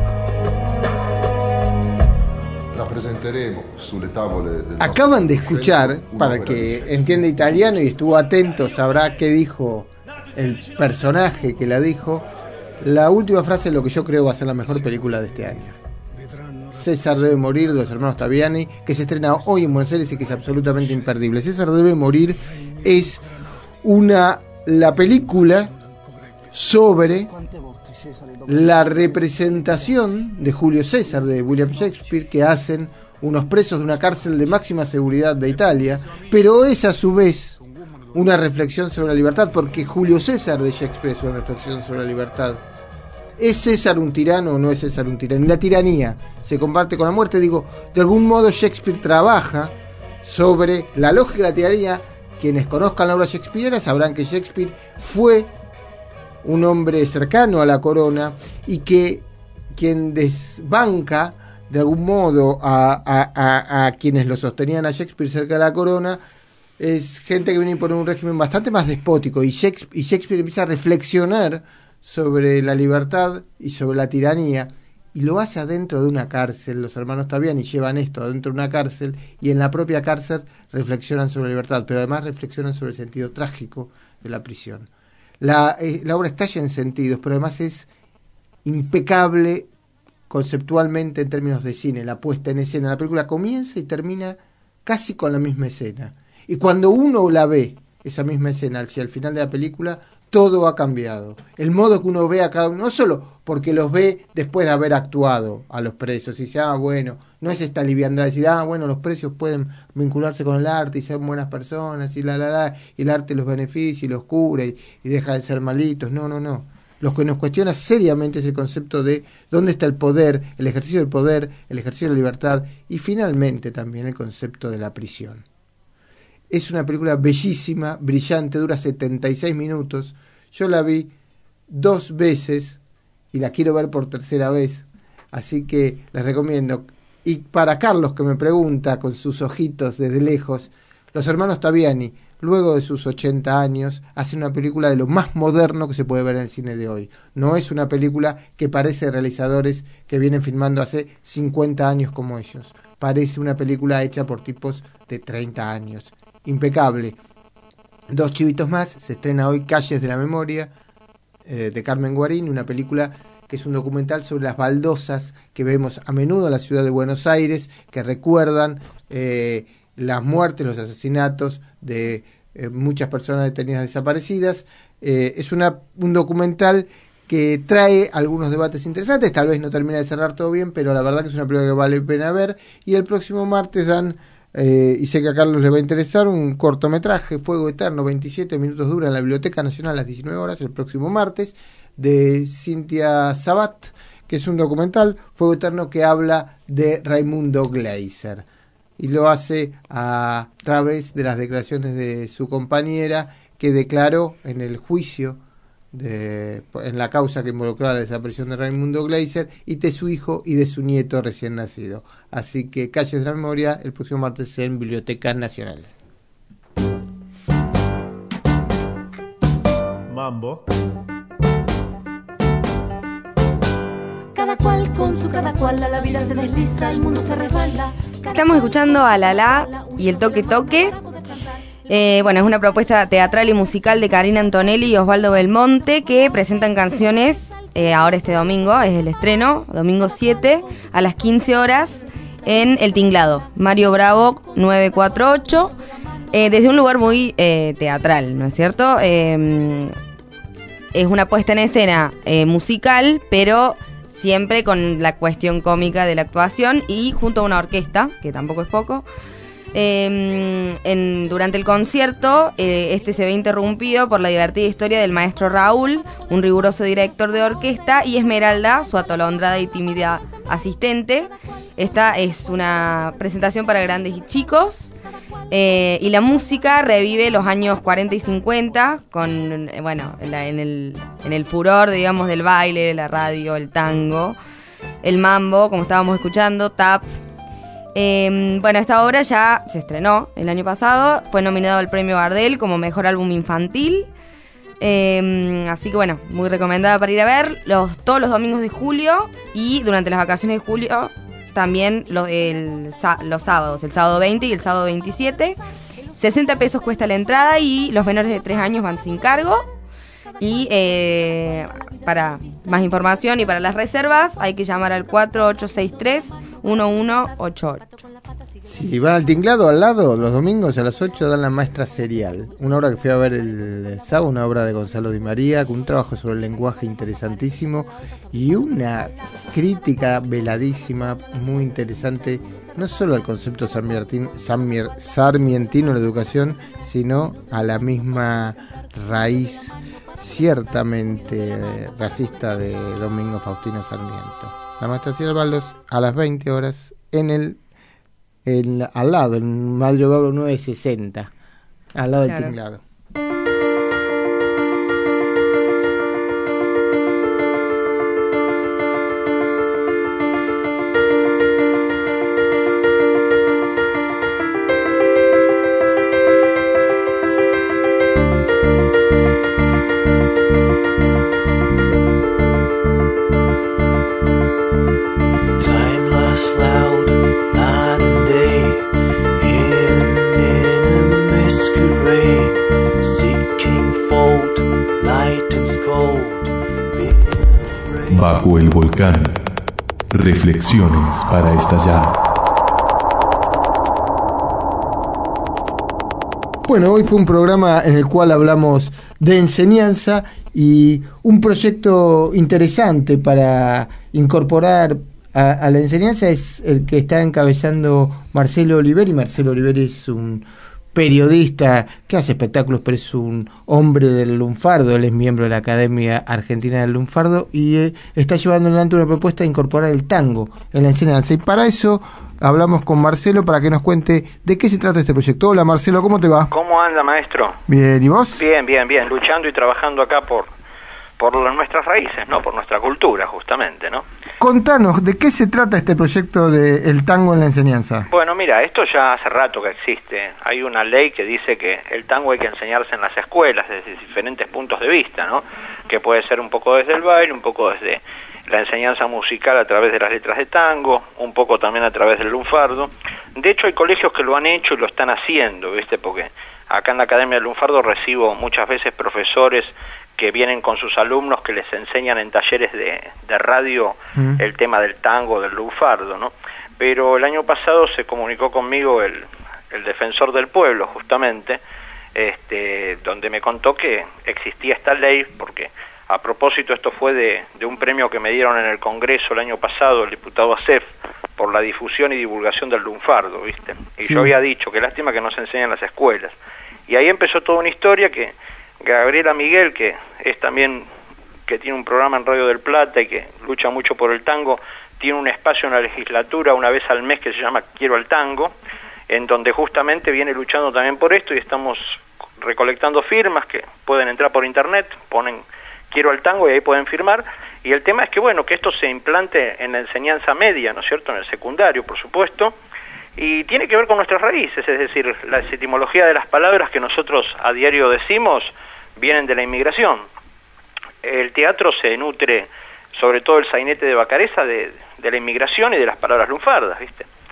La presenteremo sulle tavole del nostro Acaban de escuchar, una para opera di que Shakespeare. entienda italiano y estuvo atento, sabrá qué dijo el personaje que la dijo, la última frase de lo que yo creo va a ser la mejor película de este año. César debe morir, de los hermanos Taviani, que se estrena hoy en Buenos Aires y que es absolutamente imperdible. César debe morir es una la película sobre la representación de Julio César, de William Shakespeare, que hacen unos presos de una cárcel de máxima seguridad de Italia, pero es a su vez una reflexión sobre la libertad, porque Julio César de Shakespeare es una reflexión sobre la libertad. ¿Es César un tirano o no es César un tirano? Y la tiranía se comparte con la muerte. Digo, de algún modo Shakespeare trabaja sobre la lógica de la tiranía. Quienes conozcan la obra shakespeariana sabrán que Shakespeare fue un hombre cercano a la corona y que quien desbanca de algún modo a, a, a, a quienes lo sostenían a Shakespeare cerca de la corona es gente que viene por un régimen bastante más despótico, y Shakespeare, y Shakespeare empieza a reflexionar sobre la libertad y sobre la tiranía, y lo hace adentro de una cárcel. Los hermanos Taviani llevan esto adentro de una cárcel, y en la propia cárcel reflexionan sobre la libertad, pero además reflexionan sobre el sentido trágico de la prisión. La, eh, la obra está llena de sentidos, pero además es impecable conceptualmente en términos de cine, la puesta en escena. La película comienza y termina casi con la misma escena. Y cuando uno la ve, esa misma escena, hacia el final de la película, todo ha cambiado. El modo que uno ve a cada uno, no solo porque los ve después de haber actuado a los presos, y dice, ah, bueno, no es esta liviandad de decir, ah, bueno, los presos pueden vincularse con el arte y ser buenas personas, y la, la, la, y el arte los beneficia y los cura y, y deja de ser malitos. No, no, no. Lo que nos cuestiona seriamente es el concepto de dónde está el poder, el ejercicio del poder, el ejercicio de la libertad, y finalmente también el concepto de la prisión. Es una película bellísima, brillante, dura setenta y seis minutos. Yo la vi dos veces y la quiero ver por tercera vez, así que les recomiendo. Y para Carlos, que me pregunta con sus ojitos desde lejos, los hermanos Taviani, luego de sus ochenta años, hacen una película de lo más moderno que se puede ver en el cine de hoy. No es una película que parece de realizadores que vienen filmando hace cincuenta años como ellos. Parece una película hecha por tipos de treinta años. Impecable. Dos chivitos más, se estrena hoy Calles de la Memoria, eh, de Carmen Guarín, una película que es un documental sobre las baldosas que vemos a menudo en la ciudad de Buenos Aires, que recuerdan eh, las muertes, los asesinatos de eh, muchas personas detenidas desaparecidas. Eh, es una, un documental que trae algunos debates interesantes, tal vez no termina de cerrar todo bien, pero la verdad que es una película que vale la pena ver. Y el próximo martes dan, eh, y sé que a Carlos le va a interesar, un cortometraje, Fuego Eterno, veintisiete minutos dura, en la Biblioteca Nacional a las diecinueve horas, el próximo martes, de Cintia Sabat, que es un documental, Fuego Eterno, que habla de Raimundo Gleiser, y lo hace a través de las declaraciones de su compañera, que declaró en el juicio de, en la causa que involucró a la desaparición de Raimundo Gleiser, y de su hijo y de su nieto recién nacido. Así que Calles de la Memoria el próximo martes en Biblioteca Nacional. Mambo. Cada cual con su cada cual, a la vida se desliza, el mundo se resbala. Estamos escuchando a La La y el Toque Toque. Eh, bueno, es una propuesta teatral y musical de Karina Antonelli y Osvaldo Belmonte que presentan canciones eh, ahora este domingo, es el estreno, domingo siete a las quince horas en El Tinglado, Mario Bravo nueve cuatro ocho, eh, desde un lugar muy eh, teatral, ¿no es cierto? Eh, es una puesta en escena eh, musical, pero siempre con la cuestión cómica de la actuación y junto a una orquesta, que tampoco es poco. Eh, en, durante el concierto, eh, este se ve interrumpido por la divertida historia del maestro Raúl, un riguroso director de orquesta, y Esmeralda, su atolondrada y tímida asistente. Esta es una presentación para grandes y chicos. Eh, y la música revive los años cuarenta y cincuenta con, eh, bueno, en, la, en, el, en el furor, digamos, del baile, la radio, el tango, el mambo, como estábamos escuchando, tap. Eh, bueno, esta obra ya se estrenó el año pasado, fue nominado al premio Gardel como mejor álbum infantil. Eh, así que bueno, muy recomendada para ir a ver los, todos los domingos de julio y durante las vacaciones de julio también los, el, los sábados, el sábado veinte y el sábado veintisiete. sesenta pesos cuesta la entrada y los menores de tres años van sin cargo. Y eh, para más información y para las reservas hay que llamar al cuatro ocho seis tres uno uno ocho ocho. Si van al Tinglado al lado, los domingos a las ocho dan La Maestra Serial, una obra que fui a ver el sábado, una obra de Gonzalo Di María, con un trabajo sobre el lenguaje interesantísimo y una crítica veladísima, muy interesante, no solo al concepto sarmientin, sarmier, sarmientino de la educación, sino a la misma raíz ciertamente racista de Domingo Faustino Sarmiento. La Maestra Serial va a las veinte horas en el El, al lado, en Mario Bravo nueve sesenta, al lado del Tinglado. Bajo el volcán. Reflexiones para estallar. Bueno, hoy fue un programa en el cual hablamos de enseñanza y un proyecto interesante para incorporar a, a la enseñanza es el que está encabezando Marcelo Oliveri. Marcelo Oliveri es un periodista que hace espectáculos, pero es un hombre del lunfardo. Él es miembro de la Academia Argentina del Lunfardo y eh, está llevando adelante una propuesta de incorporar el tango en la enseñanza. Y para eso hablamos con Marcelo para que nos cuente de qué se trata este proyecto. Hola Marcelo, ¿cómo te va? ¿Cómo anda, maestro? Bien, ¿y vos? Bien, bien, bien, luchando y trabajando acá por, por nuestras raíces, ¿no? Por nuestra cultura, justamente, ¿no? Contanos, ¿de qué se trata este proyecto de el tango en la enseñanza? Bueno, mira, esto ya hace rato que existe. Hay una ley que dice que el tango hay que enseñarse en las escuelas desde diferentes puntos de vista, ¿no? Que puede ser un poco desde el baile, un poco desde la enseñanza musical a través de las letras de tango, un poco también a través del lunfardo. De hecho, hay colegios que lo han hecho y lo están haciendo, ¿viste? Porque acá en la Academia del Lunfardo recibo muchas veces profesores que vienen con sus alumnos que les enseñan en talleres de, de radio mm. el tema del tango, del lunfardo, ¿no? Pero el año pasado se comunicó conmigo el, el defensor del pueblo, justamente, este, donde me contó que existía esta ley, porque a propósito esto fue de, de un premio que me dieron en el Congreso el año pasado, el diputado Acef, por la difusión y divulgación del lunfardo, ¿viste? Y sí. Yo había dicho que lástima que no se enseña en las escuelas. Y ahí empezó toda una historia que Gabriela Miguel, que es también, que tiene un programa en Radio del Plata y que lucha mucho por el tango, tiene un espacio en la legislatura una vez al mes que se llama Quiero al Tango, en donde justamente viene luchando también por esto y estamos recolectando firmas que pueden entrar por internet, ponen Quiero al Tango y ahí pueden firmar. Y el tema es que, bueno, que esto se implante en la enseñanza media, ¿no es cierto?, en el secundario, por supuesto, y tiene que ver con nuestras raíces, es decir, la etimología de las palabras que nosotros a diario decimos vienen de la inmigración. El teatro se nutre, sobre todo el sainete de Bacareza, de, de la inmigración y de las palabras lunfardas, ¿viste?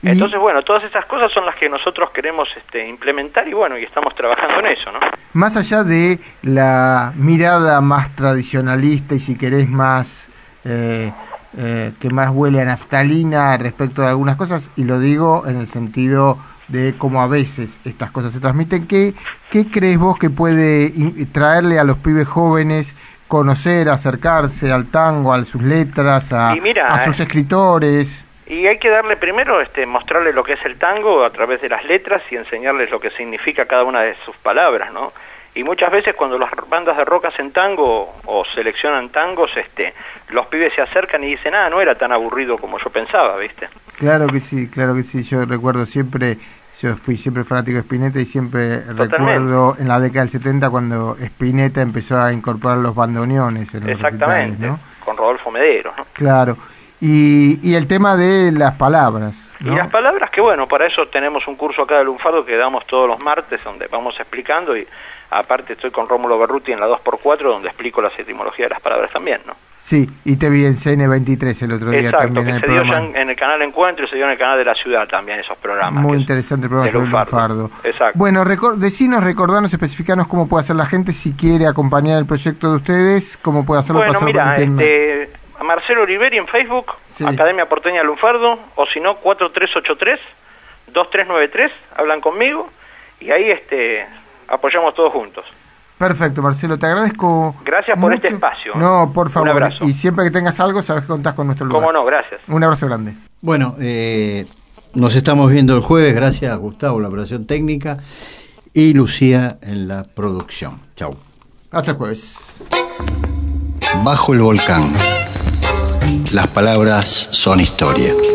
Entonces, bueno, todas esas cosas son las que nosotros queremos este, implementar y bueno, y estamos trabajando en eso, ¿no? Más allá de la mirada más tradicionalista y si querés más, eh, eh, que más huele a naftalina respecto de algunas cosas, y lo digo en el sentido de cómo a veces estas cosas se transmiten, ¿qué, qué crees vos que puede in- traerle a los pibes jóvenes conocer, acercarse al tango, a sus letras, a, Y mira, a sus eh, escritores? Y hay que darle primero, este, mostrarle lo que es el tango a través de las letras y enseñarles lo que significa cada una de sus palabras, ¿no? Y muchas veces cuando las bandas de rock hacen tango o seleccionan tangos, este, los pibes se acercan y dicen, ah, no era tan aburrido como yo pensaba, ¿viste? Claro que sí, claro que sí. Yo recuerdo siempre, yo fui siempre fanático de Spinetta y siempre Totalmente. recuerdo en la década del setenta cuando Spinetta empezó a incorporar los bandoneones en los Exactamente, recitales, ¿no? con Rodolfo Medero, ¿no? Claro. Y, y el tema de las palabras, ¿no? Y las palabras que, bueno, para eso tenemos un curso acá de Lunfardo que damos todos los martes donde vamos explicando y aparte estoy con Rómulo Berruti en la dos por cuatro donde explico las etimologías de las palabras también, ¿no? Sí, y te vi en C N veintitrés el otro día Exacto, también que en el se dio ya programa. en, en el canal Encuentro y se dio en el canal de la ciudad también esos programas. Muy que es interesante el programa de sobre Lunfardo. Lunfardo. Exacto. Bueno, recor decinos, recordanos, especificanos cómo puede hacer la gente si quiere acompañar el proyecto de ustedes, cómo puede hacerlo. Bueno, pasar mira, por internet. este, a Marcelo Oliveri en Facebook, Sí. Academia Porteña Lunfardo, o si no, cuatro tres ocho tres, dos tres nueve tres, hablan conmigo y ahí este, apoyamos todos juntos. Perfecto, Marcelo, te agradezco. Gracias por mucho. este espacio. No, por favor. Un abrazo. Y siempre que tengas algo, sabes que contás con nuestro lugar. Cómo no, gracias. Un abrazo grande. Bueno, eh, nos estamos viendo el jueves, gracias a Gustavo, la operación técnica, y Lucía en la producción. Chau. Hasta el jueves. Bajo el volcán. Las palabras son historia.